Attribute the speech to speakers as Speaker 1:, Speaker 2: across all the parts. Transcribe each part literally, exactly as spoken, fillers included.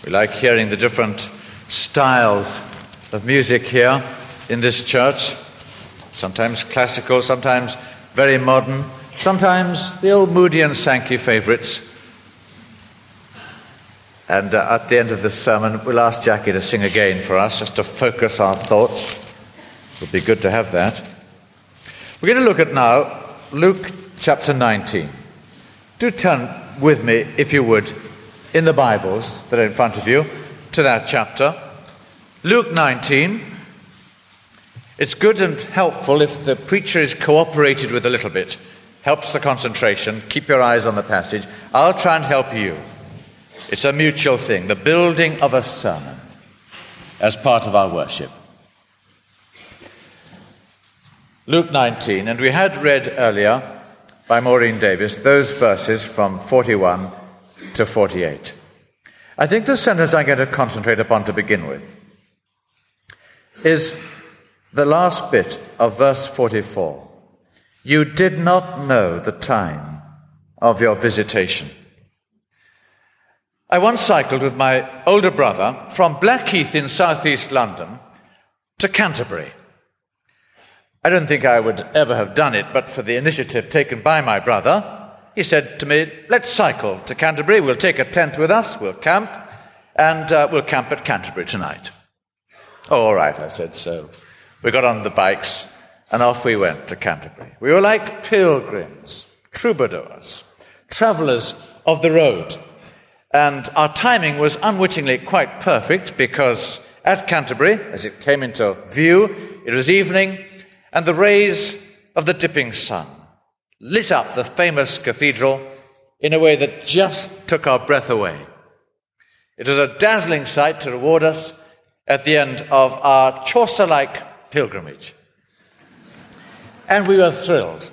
Speaker 1: We like hearing the different styles of music here in this church. Sometimes classical, sometimes very modern, sometimes the old Moody and Sankey favourites. And uh, at the end of this sermon, we'll ask Jackie to sing again for us, just to focus our thoughts. It would be good to have that. We're going to look at now Luke chapter nineteen. Do turn with me, if you would, in the Bibles that are in front of you, to that chapter. Luke nineteen. It's good and helpful if the preacher is cooperated with a little bit. Helps the concentration. Keep your eyes on the passage. I'll try and help you. It's a mutual thing, the building of a sermon as part of our worship. Luke nineteen, and we had read earlier by Maureen Davis those verses from forty-one to forty-eight. I think the sentence I'm going to concentrate upon to begin with is the last bit of verse forty-four. You did not know the time of your visitation. I once cycled with my older brother from Blackheath in southeast London to Canterbury. I don't think I would ever have done it, but for the initiative taken by my brother. He said to me, let's cycle to Canterbury, we'll take a tent with us, we'll camp, and uh, we'll camp at Canterbury tonight. Oh, all right, I said. So we got on the bikes, and off we went to Canterbury. We were like pilgrims, troubadours, travellers of the road. And our timing was unwittingly quite perfect, because at Canterbury, as it came into view, it was evening, and the rays of the dipping sun lit up the famous cathedral in a way that just took our breath away. It was a dazzling sight to reward us at the end of our Chaucer-like pilgrimage. And we were thrilled.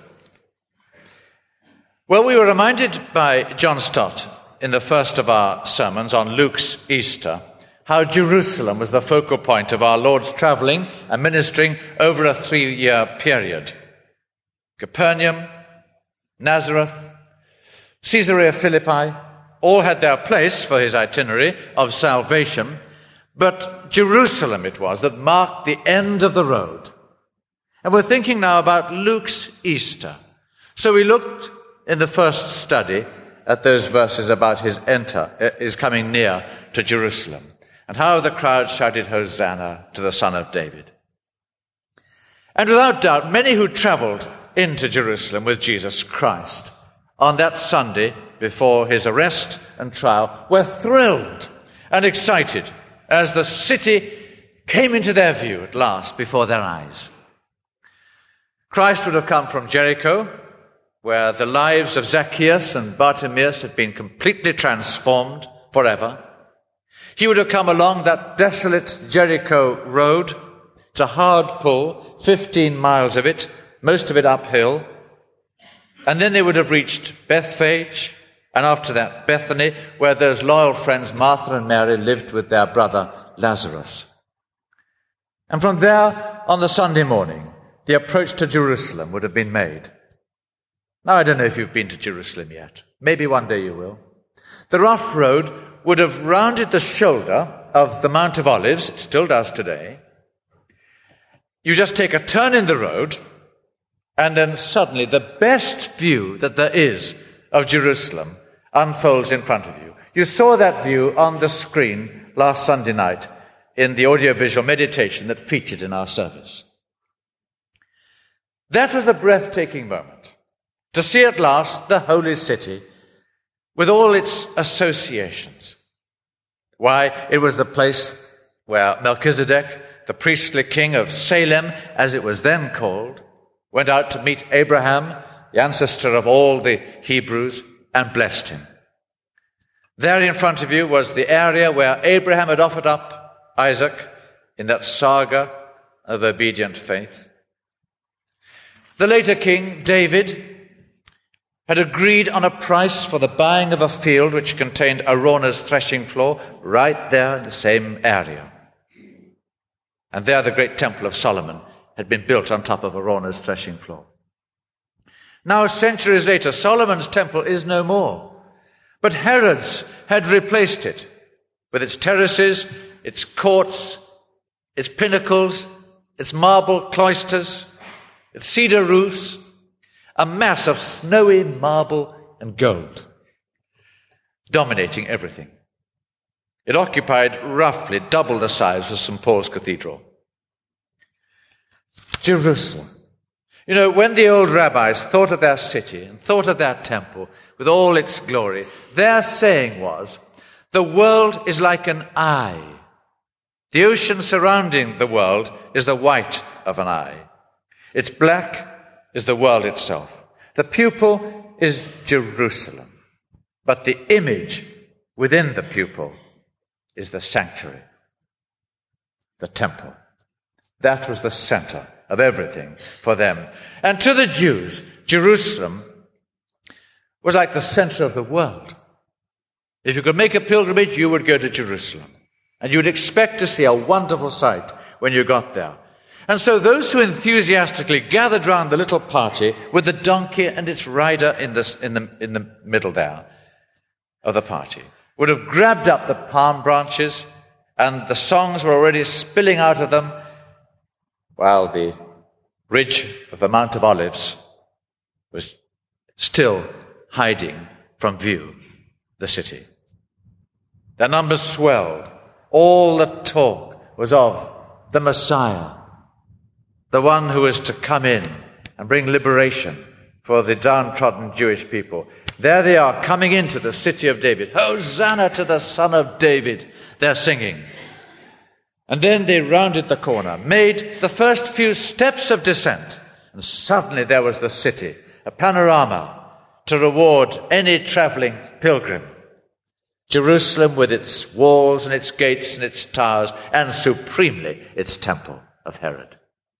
Speaker 1: Well, we were reminded by John Stott in the first of our sermons on Luke's Easter how Jerusalem was the focal point of our Lord's travelling and ministering over a three-year period. Capernaum, Nazareth, Caesarea Philippi, all had their place for his itinerary of salvation, but Jerusalem it was that marked the end of the road. And we're thinking now about Luke's Easter. So we looked in the first study at those verses about his enter, his coming near to Jerusalem, and how the crowd shouted Hosanna to the Son of David. And without doubt, many who travelled into Jerusalem with Jesus Christ on that Sunday before his arrest and trial were thrilled and excited as the city came into their view at last before their eyes. Christ would have come from Jericho, where the lives of Zacchaeus and Bartimaeus had been completely transformed forever. He would have come along that desolate Jericho road. It's a hard pull, fifteen miles of it, most of it uphill. And then they would have reached Bethphage, and after that Bethany, where those loyal friends Martha and Mary lived with their brother Lazarus. And from there, on the Sunday morning, the approach to Jerusalem would have been made. Now, I don't know if you've been to Jerusalem yet. Maybe one day you will. The rough road would have rounded the shoulder of the Mount of Olives. It still does today. You just take a turn in the road, and then suddenly the best view that there is of Jerusalem unfolds in front of you. You saw that view on the screen last Sunday night in the audiovisual meditation that featured in our service. That was a breathtaking moment, to see at last the holy city with all its associations. Why, it was the place where Melchizedek, the priestly king of Salem, as it was then called, went out to meet Abraham, the ancestor of all the Hebrews, and blessed him. There in front of you was the area where Abraham had offered up Isaac in that saga of obedient faith. The later king, David, had agreed on a price for the buying of a field which contained Araunah's threshing floor right there in the same area. And there the great temple of Solomon had been built on top of Araunah's threshing floor. Now, centuries later, Solomon's temple is no more, but Herod's had replaced it with its terraces, its courts, its pinnacles, its marble cloisters, its cedar roofs, a mass of snowy marble and gold, dominating everything. It occupied roughly double the size of Saint Paul's Cathedral. Jerusalem. You know, when the old rabbis thought of their city and thought of their temple with all its glory, their saying was, the world is like an eye. The ocean surrounding the world is the white of an eye. Its black is the world itself. The pupil is Jerusalem, but the image within the pupil is the sanctuary, the temple. That was the center of everything for them. And to the Jews, Jerusalem was like the center of the world. If you could make a pilgrimage, you would go to Jerusalem. And you would expect to see a wonderful sight when you got there. And so those who enthusiastically gathered round the little party with the donkey and its rider in the, in the, in the middle there of the party would have grabbed up the palm branches, and the songs were already spilling out of them, while the ridge of the Mount of Olives was still hiding from view the city. Their numbers swelled. All the talk was of the Messiah, the one who is to come in and bring liberation for the downtrodden Jewish people. There they are, coming into the city of David. Hosanna to the Son of David, they're singing. And then they rounded the corner, made the first few steps of descent, and suddenly there was the city, a panorama to reward any traveling pilgrim. Jerusalem with its walls and its gates and its towers, and supremely its temple of Herod.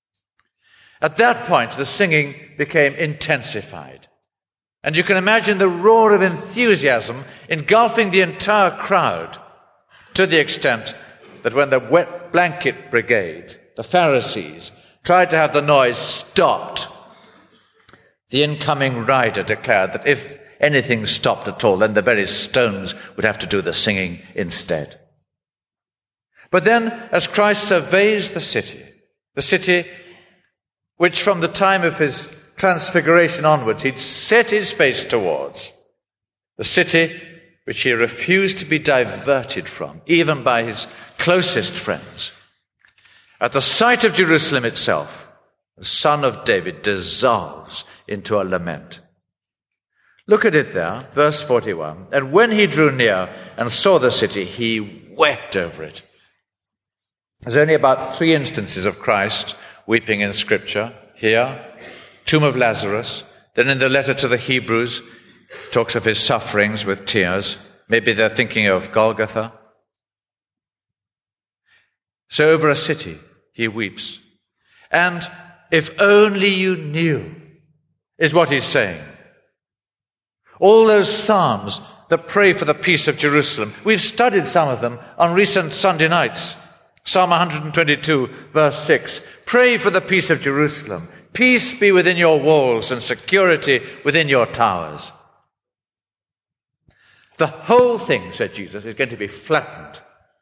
Speaker 1: At that point, the singing became intensified. And you can imagine the roar of enthusiasm engulfing the entire crowd, to the extent that when the wet blanket brigade, the Pharisees, tried to have the noise stopped, the incoming rider declared that if anything stopped at all, then the very stones would have to do the singing instead. But then, as Christ surveys the city, the city which from the time of his transfiguration onwards he'd set his face towards, the city which he refused to be diverted from, even by his closest friends. At the sight of Jerusalem itself, the Son of David dissolves into a lament. Look at it there, verse forty-one. And when he drew near and saw the city, he wept over it. There's only about three instances of Christ weeping in Scripture. Here, tomb of Lazarus. Then in the letter to the Hebrews, talks of his sufferings with tears. Maybe they're thinking of Golgotha. So over a city, he weeps. And if only you knew, is what he's saying. All those psalms that pray for the peace of Jerusalem, we've studied some of them on recent Sunday nights. Psalm one twenty-two, verse six. Pray for the peace of Jerusalem. Peace be within your walls and security within your towers. The whole thing, said Jesus, is going to be flattened.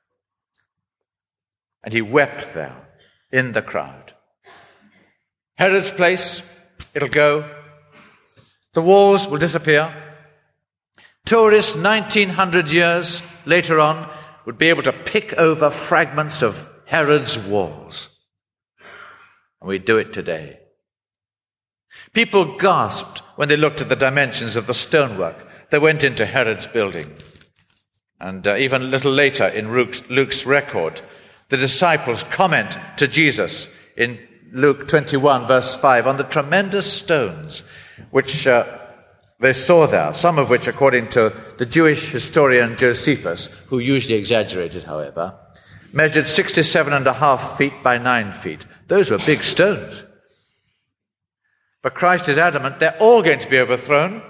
Speaker 1: And he wept there in the crowd. Herod's place, it'll go. The walls will disappear. Tourists nineteen hundred years later on would be able to pick over fragments of Herod's walls. And we do it today. People gasped when they looked at the dimensions of the stonework that went into Herod's building. And uh, even a little later in Luke's, Luke's record, the disciples comment to Jesus in Luke twenty-one, verse five, on the tremendous stones which uh, they saw there, some of which, according to the Jewish historian Josephus, who usually exaggerated, however, measured sixty-seven and a half feet by nine feet. Those were big stones. But Christ is adamant they're all going to be overthrown.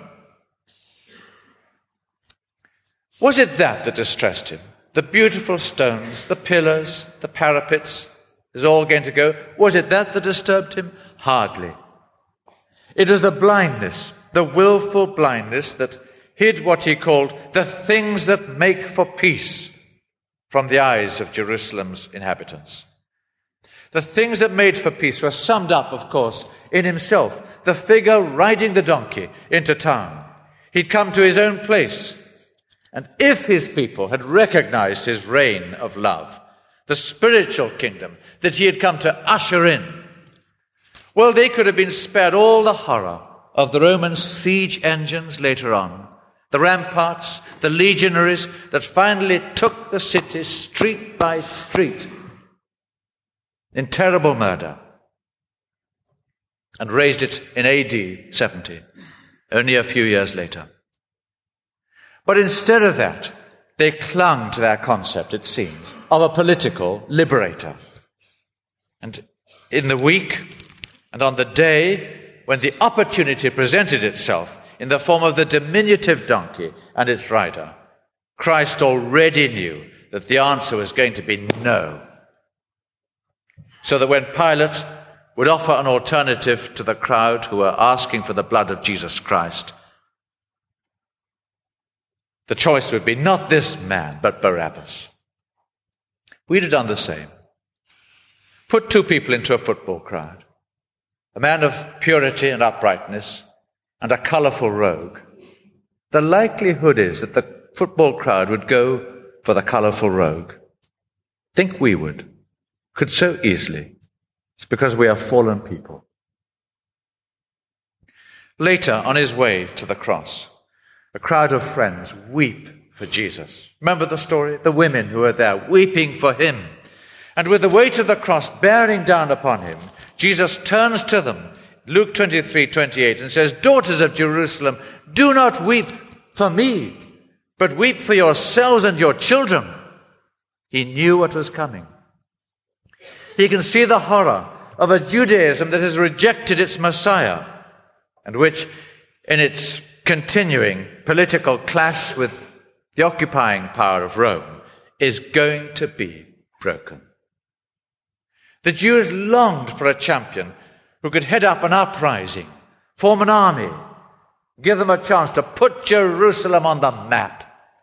Speaker 1: Was it that that distressed him? The beautiful stones, the pillars, the parapets, is all going to go? Was it that that disturbed him? Hardly. It is the blindness, the willful blindness that hid what he called the things that make for peace from the eyes of Jerusalem's inhabitants. The things that made for peace were summed up, of course, in himself, the figure riding the donkey into town. He'd come to his own place. And if his people had recognized his reign of love, the spiritual kingdom that he had come to usher in, well, they could have been spared all the horror of the Roman siege engines later on, the ramparts, the legionaries that finally took the city street by street in terrible murder and razed it in A D seventy, only a few years later. But instead of that, they clung to their concept, it seems, of a political liberator. And in the week and on the day when the opportunity presented itself in the form of the diminutive donkey and its rider, Christ already knew that the answer was going to be no. So that when Pilate would offer an alternative to the crowd who were asking for the blood of Jesus Christ, the choice would be not this man, but Barabbas. We'd have done the same. Put two people into a football crowd, a man of purity and uprightness and a colourful rogue. The likelihood is that the football crowd would go for the colourful rogue. Think we would. Could so easily. It's because we are fallen people. Later, on his way to the cross, a crowd of friends weep for Jesus. Remember the story? The women who are there weeping for him. And with the weight of the cross bearing down upon him, Jesus turns to them, Luke twenty-three twenty-eight, and says, "Daughters of Jerusalem, do not weep for me, but weep for yourselves and your children." He knew what was coming. He can see the horror of a Judaism that has rejected its Messiah, and which, in its continuing political clash with the occupying power of Rome, is going to be broken. The Jews longed for a champion who could head up an uprising, form an army, give them a chance to put Jerusalem on the map.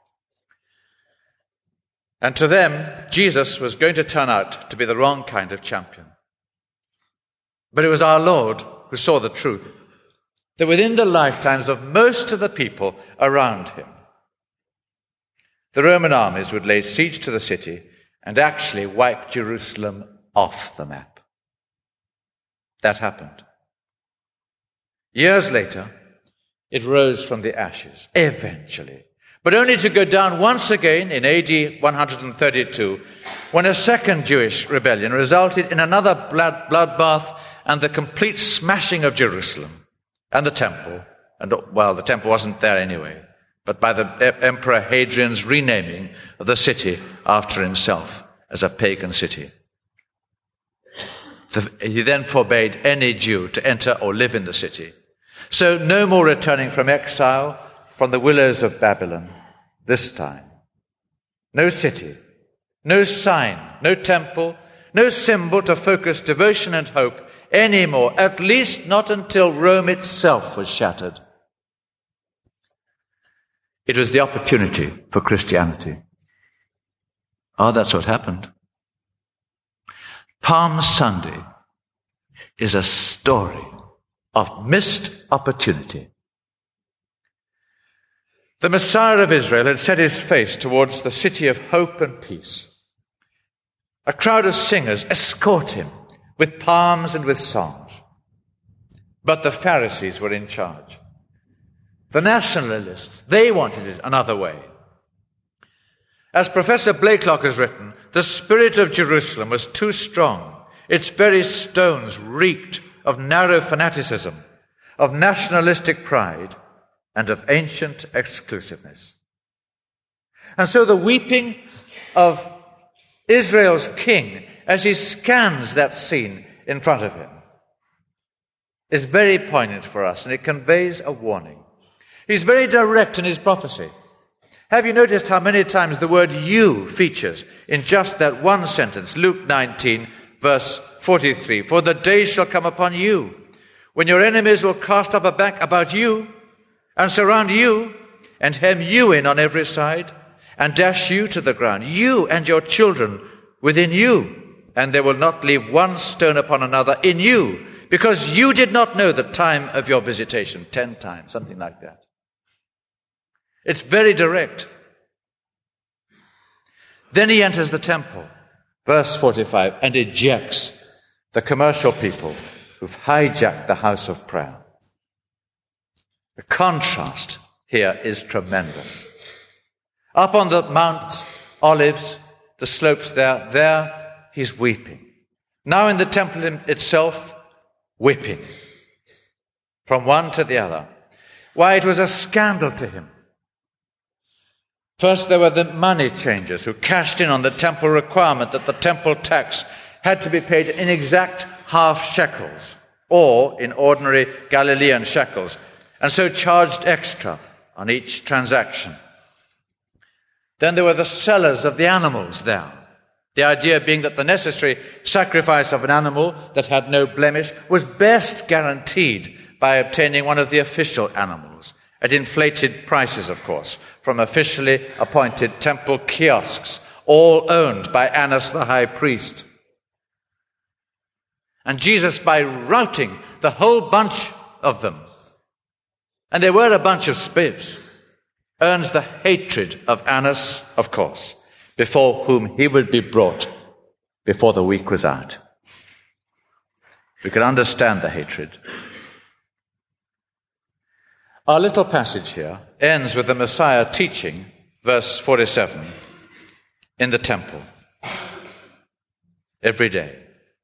Speaker 1: And to them, Jesus was going to turn out to be the wrong kind of champion. But it was our Lord who saw the truth, that within the lifetimes of most of the people around him, the Roman armies would lay siege to the city and actually wipe Jerusalem off the map. That happened. Years later, it rose from the ashes, eventually, but only to go down once again in A D one thirty-two, when a second Jewish rebellion resulted in another blood, bloodbath and the complete smashing of Jerusalem and the temple. And, well, the temple wasn't there anyway, but by the Emperor Hadrian's renaming of the city after himself as a pagan city. The, he then forbade any Jew to enter or live in the city. So no more returning from exile from the willows of Babylon this time. No city, no sign, no temple, no symbol to focus devotion and hope anymore, at least not until Rome itself was shattered. It was the opportunity for Christianity. Oh, that's what happened. Palm Sunday is a story of missed opportunity. The Messiah of Israel had set his face towards the city of hope and peace. A crowd of singers escort him with palms and with songs. But the Pharisees were in charge. The nationalists, they wanted it another way. As Professor Blakelock has written, the spirit of Jerusalem was too strong. Its very stones reeked of narrow fanaticism, of nationalistic pride, and of ancient exclusiveness. And so the weeping of Israel's king, as he scans that scene in front of him, is very poignant for us, and it conveys a warning. He's very direct in his prophecy. Have you noticed how many times the word "you" features in just that one sentence? Luke nineteen, verse forty-three. "For the day shall come upon you, when your enemies will cast up a back about you, and surround you, and hem you in on every side, and dash you to the ground, you and your children within you, and they will not leave one stone upon another in you, because you did not know the time of your visitation. Ten times, something like that. It's very direct. Then he enters the temple, verse forty-five, and ejects the commercial people who've hijacked the house of prayer. The contrast here is tremendous. Up on the Mount Olives, the slopes there, there he's weeping. Now in the temple itself, weeping. From one to the other. Why, it was a scandal to him. First, there were the money changers who cashed in on the temple requirement that the temple tax had to be paid in exact half shekels, or in ordinary Galilean shekels, and so charged extra on each transaction. Then there were the sellers of the animals there, the idea being that the necessary sacrifice of an animal that had no blemish was best guaranteed by obtaining one of the official animals, at inflated prices, of course, from officially appointed temple kiosks, all owned by Annas the high priest. And Jesus, by routing the whole bunch of them, and they were a bunch of spibs, earns the hatred of Annas, of course, before whom he would be brought before the week was out. We can understand the hatred. Our little passage here ends with the Messiah teaching, verse forty-seven, in the temple, every day.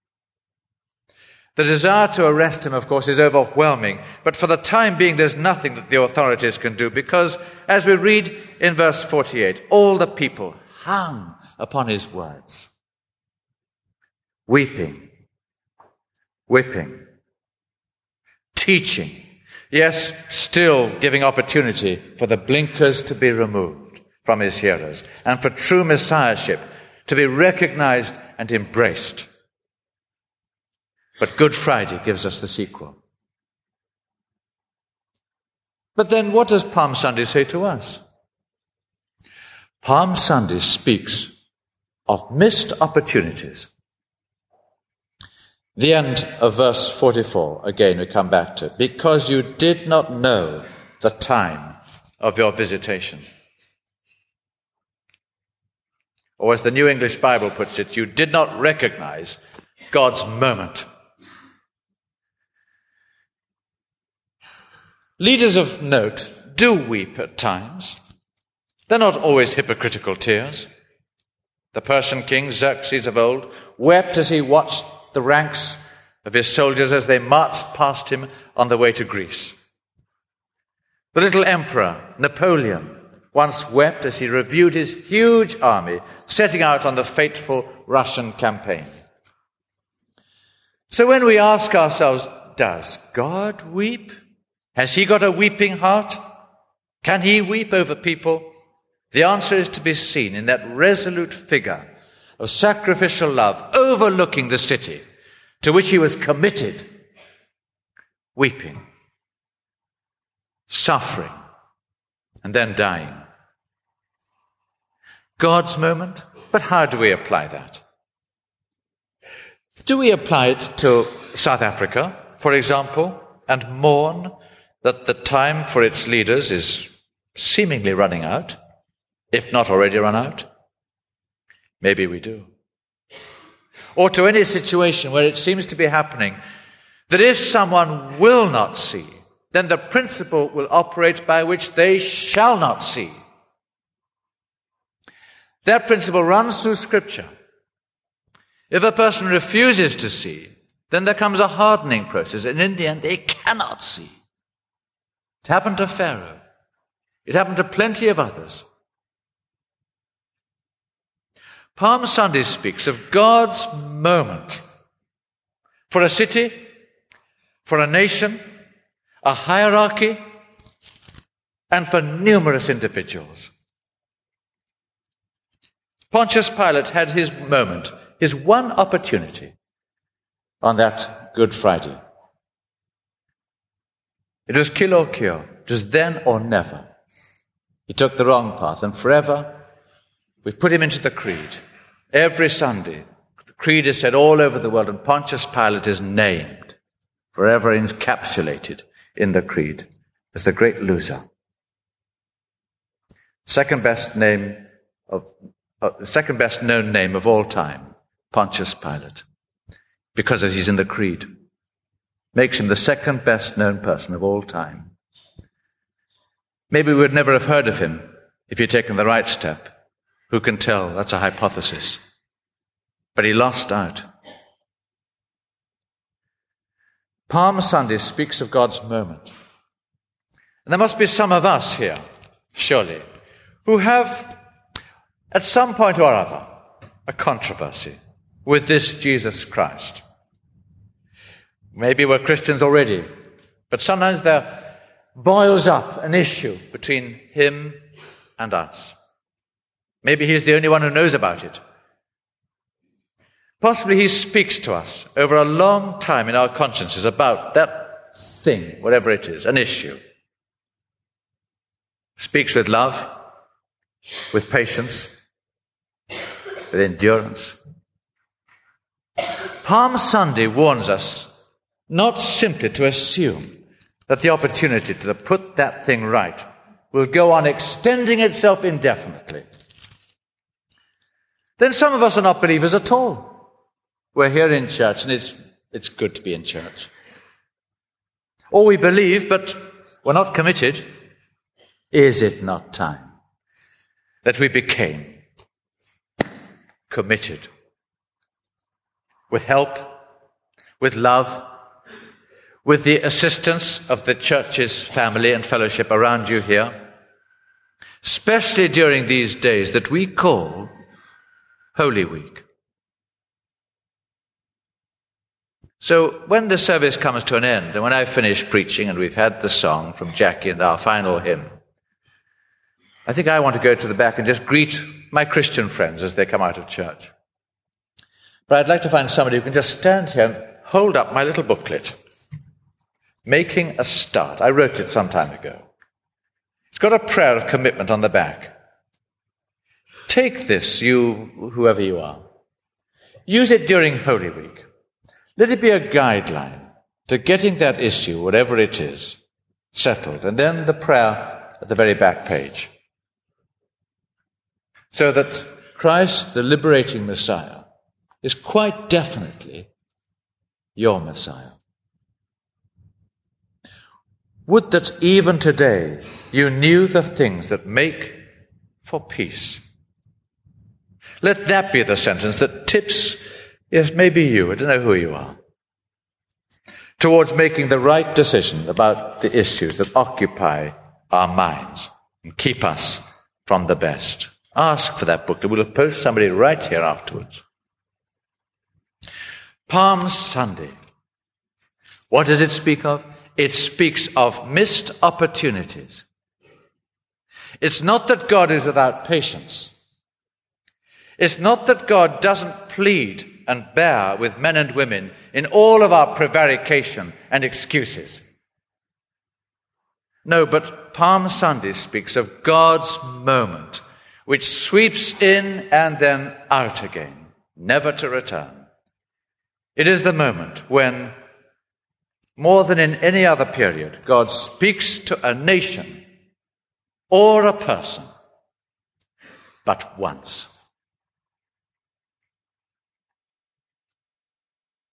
Speaker 1: The desire to arrest him, of course, is overwhelming, but for the time being there's nothing that the authorities can do, because, as we read in verse forty-eight, all the people hung upon his words, weeping, whipping, teaching, yes, still giving opportunity for the blinkers to be removed from his hearers and for true messiahship to be recognized and embraced. But Good Friday gives us the sequel. But then what does Palm Sunday say to us? Palm Sunday speaks of missed opportunities. The end of verse forty-four, again we come back to, because you did not know the time of your visitation. Or as the New English Bible puts it, you did not recognize God's moment. Leaders of note do weep at times. They're not always hypocritical tears. The Persian king Xerxes of old wept as he watched the ranks of his soldiers as they marched past him on the way to Greece. The little emperor Napoleon once wept as he reviewed his huge army setting out on the fateful Russian campaign. So when we ask ourselves, does God weep? Has he got a weeping heart? Can he weep over people? The answer is to be seen in that resolute figure of sacrificial love overlooking the city to which he was committed, weeping, suffering, and then dying. God's moment, but how do we apply that? Do we apply it to South Africa, for example, and mourn that the time for its leaders is seemingly running out, if not already run out? Maybe we do. Or to any situation where it seems to be happening that if someone will not see, then the principle will operate by which they shall not see. That principle runs through Scripture. If a person refuses to see, then there comes a hardening process, and in the end they cannot see. It happened to Pharaoh. It happened to plenty of others. Palm Sunday speaks of God's moment for a city, for a nation, a hierarchy, and for numerous individuals. Pontius Pilate had his moment, his one opportunity on that Good Friday. It was kill or cure. It was then or never. He took the wrong path, and forever We put him into the creed. Every Sunday, the creed is said all over the world, and Pontius Pilate is named, forever encapsulated in the creed, as the great loser. Second best name of, uh, second best known name of all time, Pontius Pilate, because he's in the creed. Makes him the second best known person of all time. Maybe we would never have heard of him if he'd taken the right step. Who can tell? That's a hypothesis. But he lost out. Palm Sunday speaks of God's moment. And there must be some of us here, surely, who have, at some point or other, a controversy with this Jesus Christ. Maybe we're Christians already, but sometimes there boils up an issue between him and us. Maybe he's the only one who knows about it. Possibly he speaks to us over a long time in our consciences about that thing, whatever it is, an issue. Speaks with love, with patience, with endurance. Palm Sunday warns us not simply to assume that the opportunity to put that thing right will go on extending itself indefinitely. Then some of us are not believers at all. We're here in church, and it's, it's good to be in church. Or we believe, but we're not committed. Is it not time that we became committed? With help, with love, with the assistance of the church's family and fellowship around you here, especially during these days that we call Holy Week. So when the service comes to an end, and when I finish preaching and we've had the song from Jackie and our final hymn, I think I want to go to the back and just greet my Christian friends as they come out of church. But I'd like to find somebody who can just stand here and hold up my little booklet, Making a Start. I wrote it some time ago. It's got a prayer of commitment on the back. Take this, you, whoever you are. Use it during Holy Week. Let it be a guideline to getting that issue, whatever it is, settled. And then the prayer at the very back page. So that Christ, the liberating Messiah, is quite definitely your Messiah. Would that even today you knew the things that make for peace. Let that be the sentence that tips, yes, maybe you, I don't know who you are, towards making the right decision about the issues that occupy our minds and keep us from the best. Ask for that booklet. We'll post somebody right here afterwards. Palm Sunday. What does it speak of? It speaks of missed opportunities. It's not that God is without patience. It's not that God doesn't plead and bear with men and women in all of our prevarication and excuses. No, but Palm Sunday speaks of God's moment, which sweeps in and then out again, never to return. It is the moment when, more than in any other period, God speaks to a nation or a person, but once.